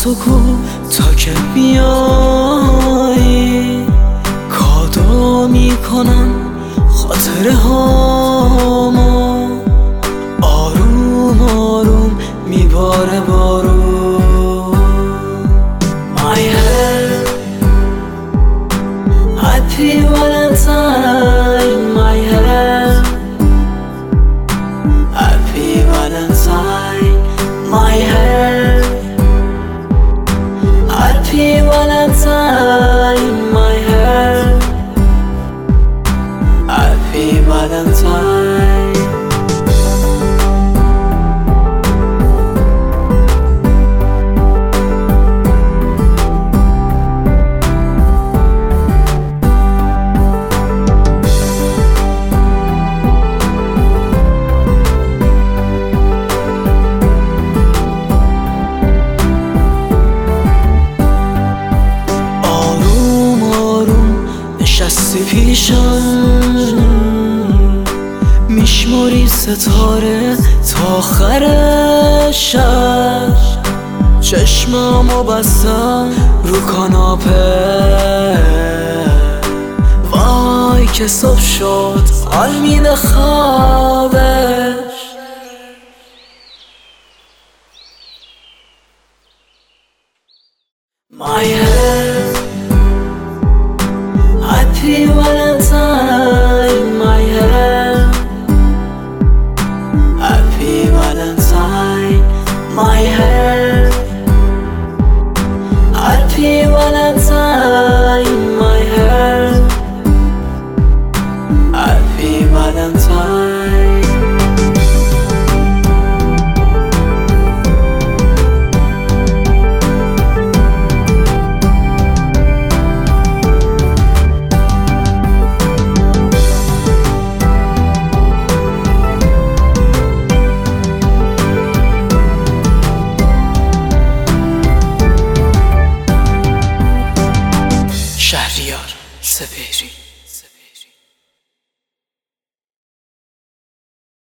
سکوت تا که بیایی کادو میکنم خاطره هامو آروم آروم میباره بارون My head Happy Valentine My head Happy Valentine My head Happy Valentine My head Happy Valentine نشستی پیشم میشماری ستاره تا آخر شب چشمامو بستم رو کاناپه وای که صبح شد حال میده خوابش My head Happy Valentine My head Happy Valentine My head